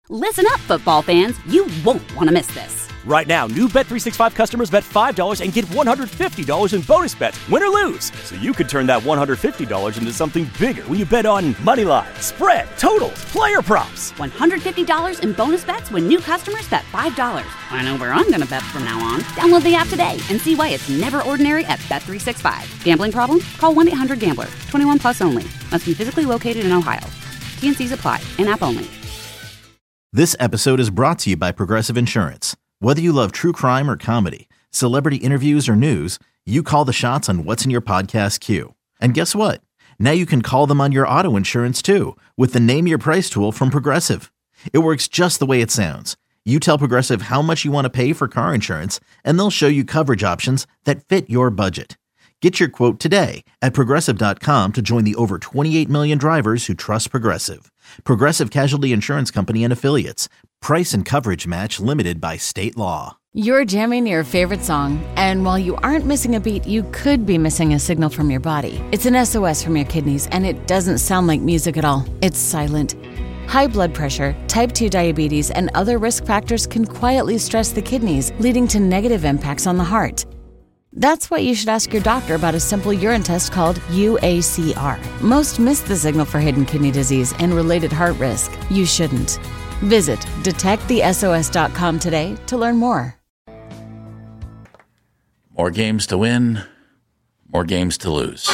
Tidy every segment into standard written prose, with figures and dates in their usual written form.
Listen up, football fans. You won't want to miss this. Right now, new Bet365 customers bet $5 and get $150 in bonus bets, win or lose. So you could turn that $150 into something bigger when you bet on money line, spread, totals, player props. $150 in bonus bets when new customers bet $5. I know where I'm going to bet from now on. Download the app today and see why it's never ordinary at Bet365. Gambling problem? Call 1-800-GAMBLER. 21 plus only. Must be physically located in Ohio. T&Cs apply. In-app only. This episode is brought to you by Progressive Insurance. Whether you love true crime or comedy, celebrity interviews or news, you call the shots on what's in your podcast queue. And guess what? Now you can call them on your auto insurance too with the Name Your Price tool from Progressive. It works just the way it sounds. You tell Progressive how much you want to pay for car insurance, and they'll show you coverage options that fit your budget. Get your quote today at Progressive.com to join the over 28 million drivers who trust Progressive. Progressive Casualty Insurance Company and Affiliates. Price and coverage match limited by state law. You're jamming your favorite song, and while you aren't missing a beat, you could be missing a signal from your body. It's an SOS from your kidneys, and it doesn't sound like music at all. It's silent. High blood pressure, type 2 diabetes, and other risk factors can quietly stress the kidneys, leading to negative impacts on the heart. That's why you should ask your doctor about a simple urine test called UACR. Most miss the signal for hidden kidney disease and related heart risk. You shouldn't. Visit detectthesos.com today to learn more. More games to win, more games to lose.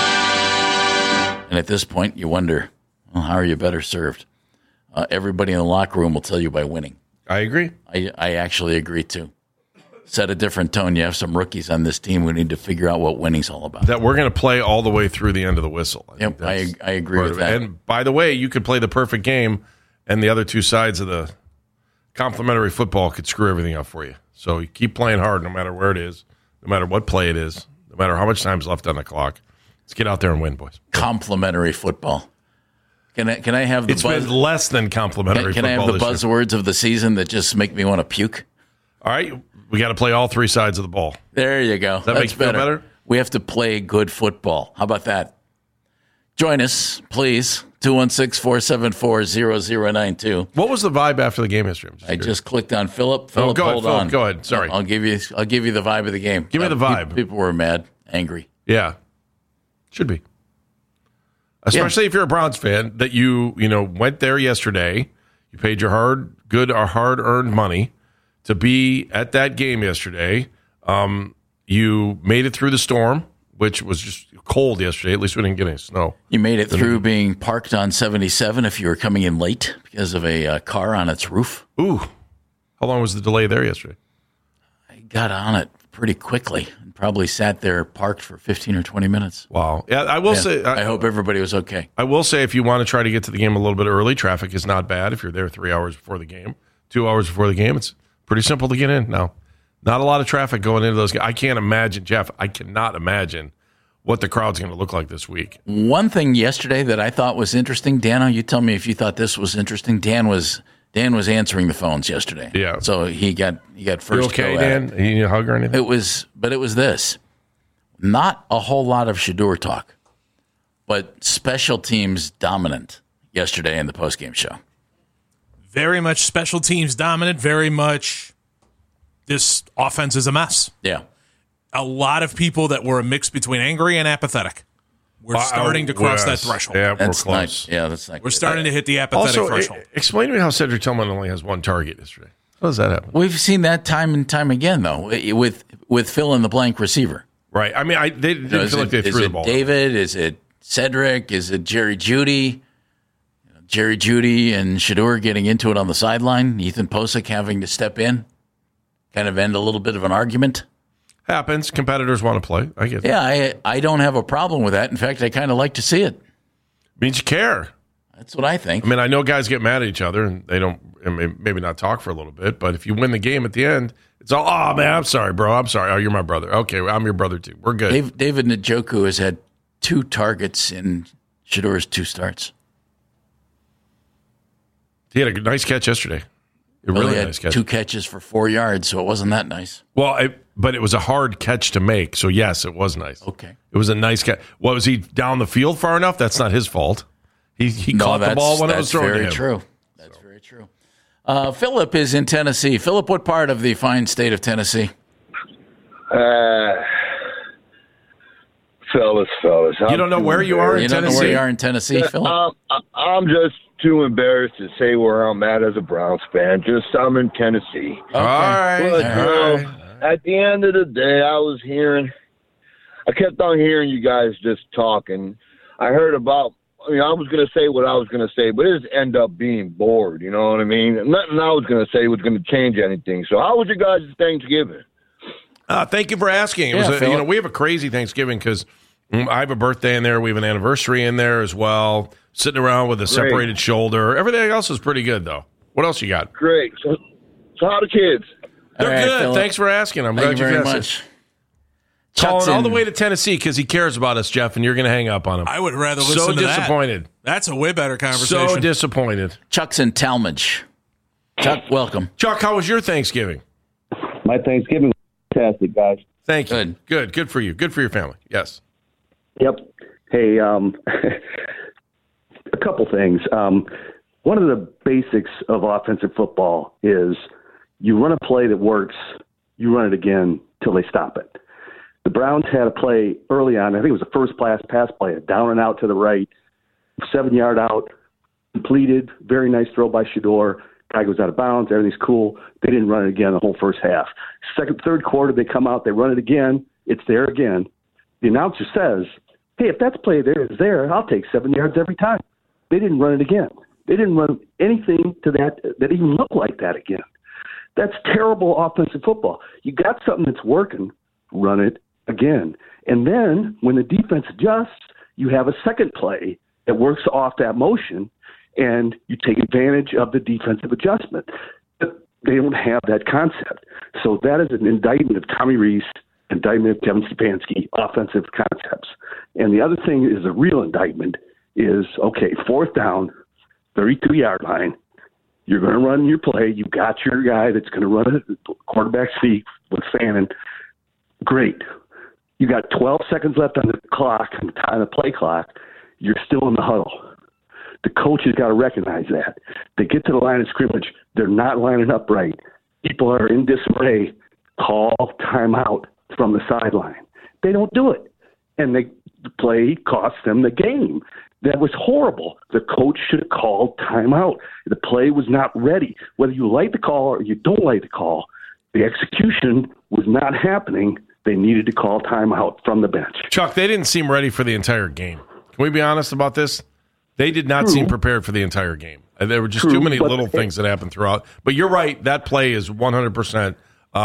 And at this point, you wonder, well, how are you better served? Everybody in the locker room will tell you by winning. I agree. I actually agree, too. Set a different tone. You have some rookies on this team who need to figure out what winning's all about. That we're going to play all the way through the end of the whistle. I agree with that. And by the way, you could play the perfect game, and the other two sides of the complimentary football could screw everything up for you. So you keep playing hard no matter where it is, no matter what play it is, no matter how much time's left on the clock. Let's get out there and win, boys. Complimentary football. Can I have the It's been less than complimentary football. Can I have the buzzwords of the season that just make me want to puke? All right. We got to play all three sides of the ball. There you go. Does that make you feel better? We have to play good football. How about that? Join us, please. 216-474-0092. What was the vibe after the game yesterday? I just clicked on Philip. Philip, hold on. Go ahead. Sorry. I'll give you the vibe of the game. Give me the vibe. People were mad, angry. Yeah. Should be. Especially if you're a Browns fan, that you went there yesterday. You paid your hard-earned money to be at that game yesterday. You made it through the storm, which was just cold yesterday. At least we didn't get any snow. You made it through being parked on 77 if you were coming in late because of a car on its roof. Ooh. How long was the delay there yesterday? I got on it pretty quickly and probably sat there parked for 15 or 20 minutes. Wow. Yeah, I will say. I hope everybody was okay. I will say if you want to try to get to the game a little bit early, traffic is not bad if you're there 3 hours before the game. 2 hours before the game, it's pretty simple to get in now. Not a lot of traffic going into those games. I can't imagine, Jeff, I cannot imagine what the crowd's going to look like this week. One thing yesterday that I thought was interesting, Dano, you tell me if you thought this was interesting. Dan was answering the phones yesterday. Yeah. So he got first you okay, go Dan? at it. You need a hug or anything? It was this. Not a whole lot of Shedeur talk, but special teams dominant yesterday in the postgame show. Very much special teams dominant, very much this offense is a mess. Yeah. A lot of people that were a mix between angry and apathetic. We're starting to cross that threshold. Yeah, that's we're close. That's not We're good. starting to hit the apathetic threshold. Explain to me how Cedric Tillman only has one target yesterday. How does that happen? We've seen that time and time again, though, with fill in the blank receiver. Right. I mean, they didn't feel like they threw the ball. Is it David? Is it Cedric? Is it Jerry Jeudy? Jerry Jeudy and Shedeur getting into it on the sideline. Ethan Posick having to step in, kind of end a little bit of an argument. Happens. Competitors want to play. I get that. Yeah, I don't have a problem with that. In fact, I kind of like to see it. Means you care. That's what I think. I mean, I know guys get mad at each other and they don't maybe not talk for a little bit, but if you win the game at the end, it's all, oh, man, I'm sorry, bro. I'm sorry. Oh, you're my brother. Okay, I'm your brother too. We're good. David Njoku has had 2 targets in Shedeur's 2 starts. He had a nice catch yesterday. Really nice catch. 2 catches for 4 yards, so it wasn't that nice. Well, but it was a hard catch to make, so yes, it was nice. Okay. It was a nice catch. What, was he down the field far enough? That's not his fault. He caught the ball when it was thrown to him. That's very true. That's very true. Philip is in Tennessee. Philip, what part of the fine state of Tennessee? Fellas. You don't know where you are in Tennessee? You don't know where you are in Tennessee, Philip? I'm just too embarrassed to say where I'm at as a Browns fan. I'm in Tennessee. Okay. All right. But, at the end of the day, I kept on hearing you guys just talking. I heard about, I was going to say what I was going to say, but it just ended up being bored, you know what I mean? Nothing I was going to say was going to change anything. So how was your guys' Thanksgiving? Thank you for asking. We have a crazy Thanksgiving because I have a birthday in there. We have an anniversary in there as well. Sitting around with a separated shoulder. Everything else is pretty good, though. What else you got? Great. So how are the kids? They're good. Philip. Thanks for asking. I'm glad you very asked much. Calling all the way to Tennessee because he cares about us, Jeff, and you're going to hang up on him. I would rather listen to that. So disappointed. That's a way better conversation. So disappointed. Chuck's in Talmadge. Chuck, welcome. Chuck, how was your Thanksgiving? My Thanksgiving was fantastic, guys. Thank you. Good for you. Good for your family. Yes. Yep. Hey, a couple things. One of the basics of offensive football is you run a play that works, you run it again till they stop it. The Browns had a play early on, I think it was the first pass play, a down and out to the right, 7-yard out, completed, very nice throw by Shedeur. Guy goes out of bounds, everything's cool. They didn't run it again the whole first half. Third quarter, they come out, they run it again, it's there again. The announcer says, hey, if that play there is there, I'll take 7 yards every time. They didn't run it again. They didn't run anything to that even looked like that again. That's terrible offensive football. You got something that's working, run it again. And then when the defense adjusts, you have a second play that works off that motion, and you take advantage of the defensive adjustment. But they don't have that concept. So that is an indictment of Tommy Rees, indictment of Kevin Stefanski, offensive concepts. And the other thing is a real indictment is, okay, fourth down, 32-yard line. You're going to run your play. You got your guy that's going to run it, quarterback sneak with Fannin. Great. You got 12 seconds left on the clock, on the play clock. You're still in the huddle. The coach has got to recognize that. They get to the line of scrimmage. They're not lining up right. People are in disarray. Call timeout from the sideline. They don't do it. And the play costs them the game. That was horrible. The coach should have called timeout. The play was not ready. Whether you like the call or you don't like the call, the execution was not happening. They needed to call timeout from the bench. Chuck, they didn't seem ready for the entire game. Can we be honest about this? They did not seem prepared for the entire game. There were just too many little things that happened throughout. But you're right. That play is 100%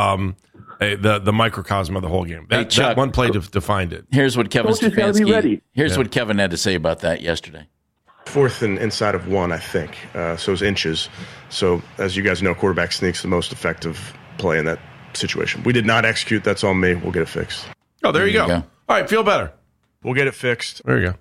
the microcosm of the whole game. That, Chuck, that one play defined it. Here's what Kevin Stefanski. Here's what Kevin had to say about that yesterday. Fourth and inside of one, I think. So it's inches. So as you guys know, quarterback sneak's the most effective play in that situation. We did not execute. That's on me. We'll get it fixed. Oh, there you go. All right, feel better. We'll get it fixed. There you go.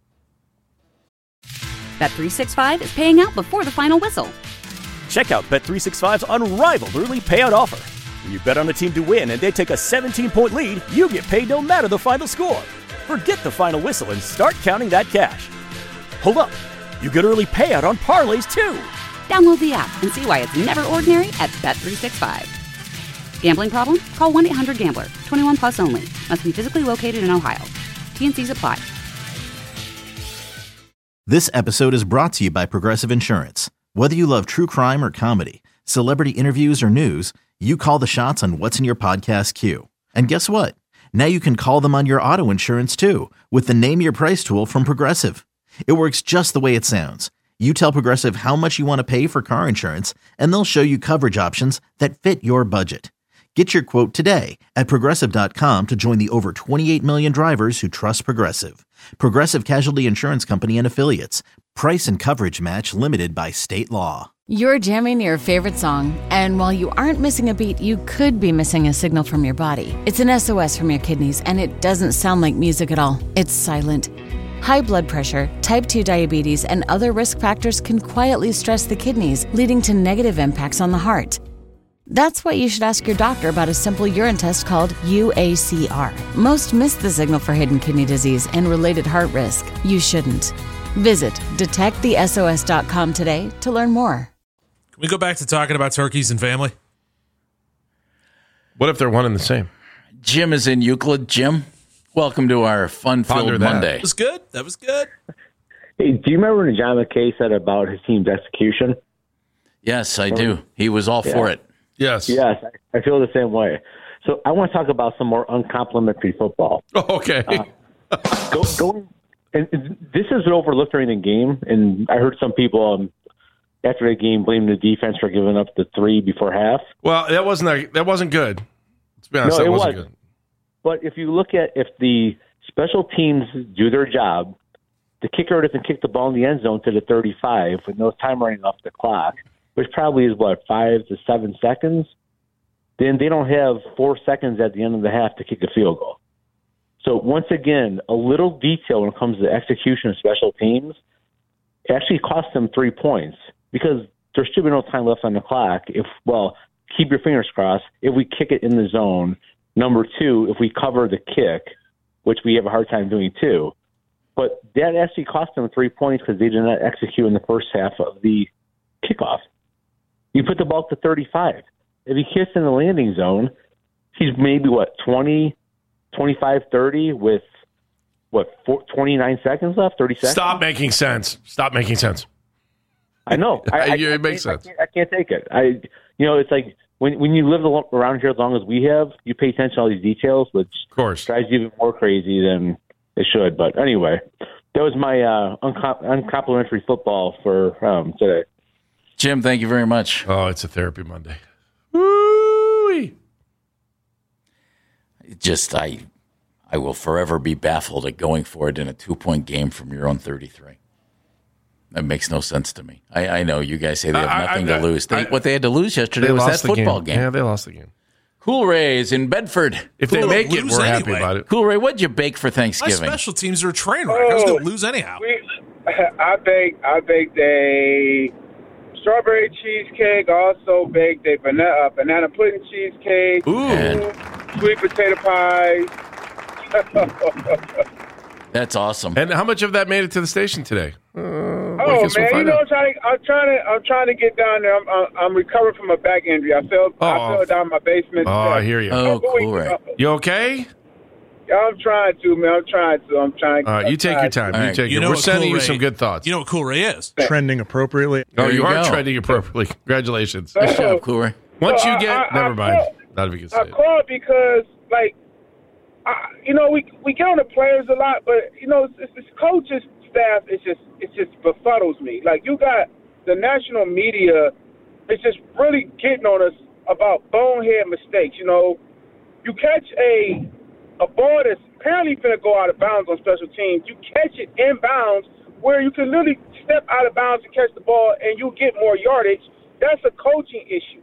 Bet365 is paying out before the final whistle. Check out Bet365's unrivaled early payout offer. When you bet on a team to win and they take a 17-point lead, you get paid no matter the final score. Forget the final whistle and start counting that cash. Hold up. You get early payout on parlays, too. Download the app and see why it's never ordinary at Bet365. Gambling problem? Call 1-800-GAMBLER. 21 plus only. Must be physically located in Ohio. T&Cs apply. This episode is brought to you by Progressive Insurance. Whether you love true crime or comedy, celebrity interviews or news, you call the shots on what's in your podcast queue. And guess what? Now you can call them on your auto insurance too with the Name Your Price tool from Progressive. It works just the way it sounds. You tell Progressive how much you want to pay for car insurance, and they'll show you coverage options that fit your budget. Get your quote today at Progressive.com to join the over 28 million drivers who trust Progressive. Progressive Casualty Insurance Company and Affiliates. Price and coverage match limited by state law. You're jamming your favorite song, and while you aren't missing a beat, you could be missing a signal from your body. It's an SOS from your kidneys, and it doesn't sound like music at all. It's silent. High blood pressure, type 2 diabetes, and other risk factors can quietly stress the kidneys, leading to negative impacts on the heart. That's why you should ask your doctor about a simple urine test called UACR. Most miss the signal for hidden kidney disease and related heart risk. You shouldn't. Visit detectthesos.com today to learn more. Can we go back to talking about turkeys and family? What if they're one and the same? Jim is in Euclid. Jim, welcome to our fun-filled Monday. That was good. That was good. Hey, do you remember when John McKay said about his team's execution? Yes, I do. He was all for it. Yes. Yes, I feel the same way. So I want to talk about some more uncomplimentary football. Oh, okay. And this is overlooked during the game, and I heard some people after the game blaming the defense for giving up the 3 before half. Well, that wasn't good. Let's be honest, that wasn't good. But if you look at if the special teams do their job, the kicker doesn't kick the ball in the end zone to the 35 with no time running off the clock, which probably is, 5 to 7 seconds, then they don't have 4 seconds at the end of the half to kick a field goal. So once again, a little detail when it comes to execution of special teams actually cost them 3 points because there should be no time left on the clock. Keep your fingers crossed. If we kick it in the zone, number 2, if we cover the kick, which we have a hard time doing too. But that actually cost them 3 points because they did not execute in the first half of the kickoff. You put the ball to 35. If he kicks in the landing zone, he's maybe, 20, 25, 30 with, 29 seconds left, 30 seconds? Stop making sense. I know. It makes sense. I can't take it. It's like when you live around here as long as we have, you pay attention to all these details, which of course drives you even more crazy than it should. But anyway, that was my uncomplimentary football for today. Jim, thank you very much. Oh, it's a therapy Monday. Woo-wee. I will forever be baffled at going for it in a 2-point game from your own 33. That makes no sense to me. I know you guys say they have nothing to lose. What they had to lose yesterday was that football game. Yeah, they lost the game. Cool Ray is in Bedford. If they make it, we're happy about it. Cool Ray, what'd you bake for Thanksgiving? My special teams are a train wreck. I was going to lose anyhow. I baked a strawberry cheesecake. Also baked a banana pudding cheesecake. Ooh. Sweet potato pie. That's awesome. And how much of that made it to the station today? Man, I'm trying to get down there. I'm recovering from a back injury. I fell down in my basement. Oh, I hear you. Oh, cool. Right. You okay? Yeah, I'm trying to, man. I'm trying. All right, you take your time. Right. We're sending you some good thoughts. You know what Cool Ray is? Trending appropriately. Oh, you are trending appropriately. Congratulations. Nice job, Cool Ray. Once you get, never mind. Not if you can say it. I called because, we get on the players a lot, but it's coaches staff. It just befuddles me. Like, you got the national media. It's just really getting on us about bonehead mistakes. You catch a ball that's apparently going to go out of bounds on special teams. You catch it in bounds where you can literally step out of bounds and catch the ball and you get more yardage. That's a coaching issue.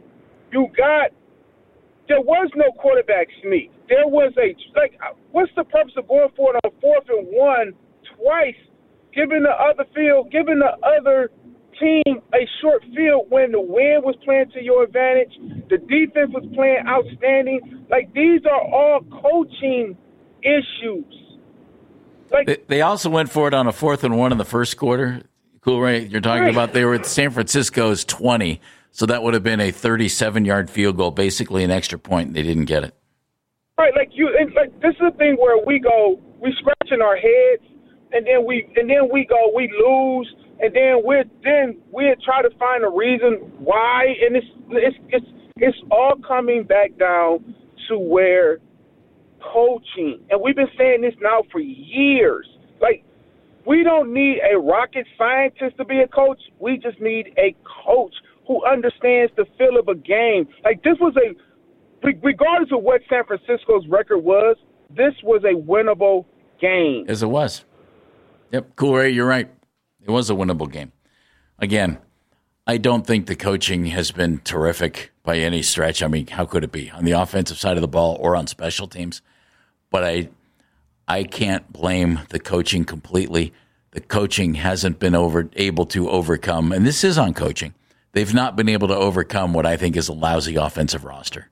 There was no quarterback sneak. There was what's the purpose of going for it on 4th and 1 twice, giving the other team a short field when the wind was playing to your advantage, the defense was playing outstanding. These are all coaching issues. They also went for it on a 4th and 1 in the first quarter. Cool Ray, you're talking about they were at San Francisco's 20. So that would have been a 37-yard field goal, basically an extra point, and they didn't get it. Right, this is the thing where we scratching our heads, and then we lose, and then we try to find a reason why, and it's all coming back down to where coaching, and we've been saying this now for years. We don't need a rocket scientist to be a coach. We just need a coach who understands the feel of a game. This was regardless of what San Francisco's record was, this was a winnable game. As it was. Yep, Cool Ray, you're right. It was a winnable game. Again, I don't think the coaching has been terrific by any stretch. I mean, how could it be on the offensive side of the ball or on special teams? But I can't blame the coaching completely. The coaching hasn't been able to overcome, and this is on coaching. They've not been able to overcome what I think is a lousy offensive roster.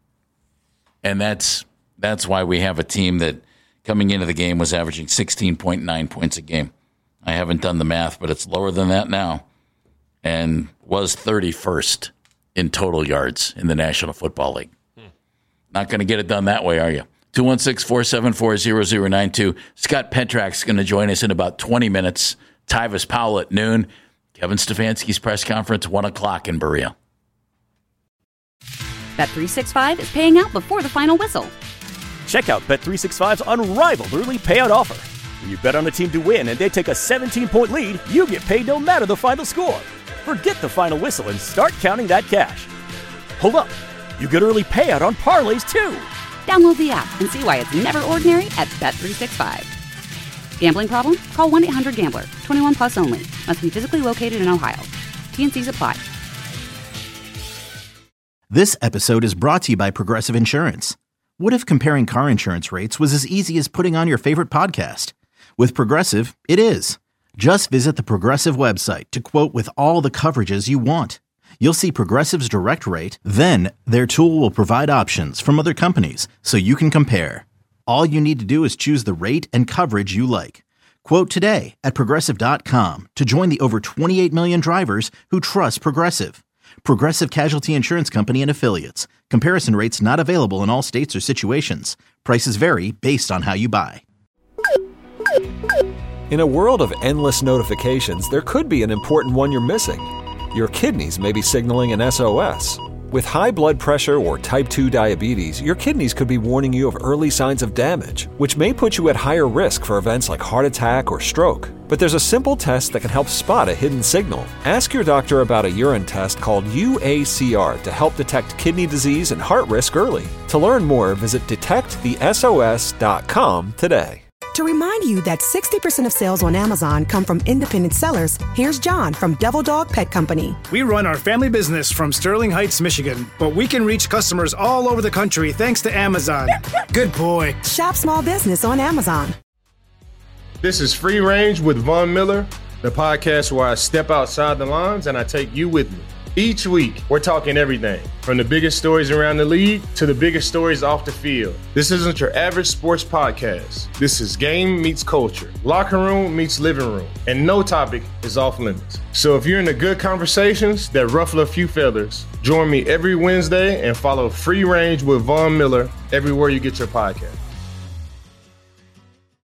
And that's why we have a team that coming into the game was averaging 16.9 points a game. I haven't done the math, but it's lower than that now. and was 31st in total yards in the National Football League. Not going to get it done that way, are you? 216-474-0092. Scott Petrak's going to join us in about 20 minutes. Tyvis Powell at noon. Kevin Stefanski's press conference, 1 o'clock in Berea. Bet365 is paying out before the final whistle. Check out Bet365's unrivaled early payout offer. When you bet on a team to win and they take a 17-point lead, you get paid no matter the final score. Forget the final whistle and start counting that cash. Hold up. You get early payout on parlays, too. Download the app and see why it's never ordinary at Bet365. Gambling problem? Call 1-800-GAMBLER. 21 plus only. Must be physically located in Ohio. T&Cs apply. This episode is brought to you by Progressive Insurance. What if comparing car insurance rates was as easy as putting on your favorite podcast? With Progressive, it is. Just visit the Progressive website to quote with all the coverages you want. You'll see Progressive's direct rate, then their tool will provide options from other companies so you can compare. All you need to do is choose the rate and coverage you like. Quote today at Progressive.com to join the over 28 million drivers who trust Progressive. Progressive Casualty Insurance Company and Affiliates. Comparison rates not available in all states or situations. Prices vary based on how you buy. In a world of endless notifications, there could be an important one you're missing. Your kidneys may be signaling an SOS. With high blood pressure or type 2 diabetes, your kidneys could be warning you of early signs of damage, which may put you at higher risk for events like heart attack or stroke. But there's a simple test that can help spot a hidden signal. Ask your doctor about a urine test called UACR to help detect kidney disease and heart risk early. To learn more, visit detectthesos.com today. To remind you that 60% of sales on Amazon come from independent sellers, here's John from Devil Dog Pet Company. We run our family business from Sterling Heights, Michigan, but we can reach customers all over the country thanks to Amazon. Good boy. Shop small business on Amazon. This is Free Range with Von Miller, the podcast where I step outside the lines and I take you with me. Each week, we're talking everything from the biggest stories around the league to the biggest stories off the field. This isn't your average sports podcast. This is game meets culture, locker room meets living room, and no topic is off limits. So if you're into good conversations that ruffle a few feathers, join me every Wednesday and follow Free Range with Von Miller everywhere you get your podcast.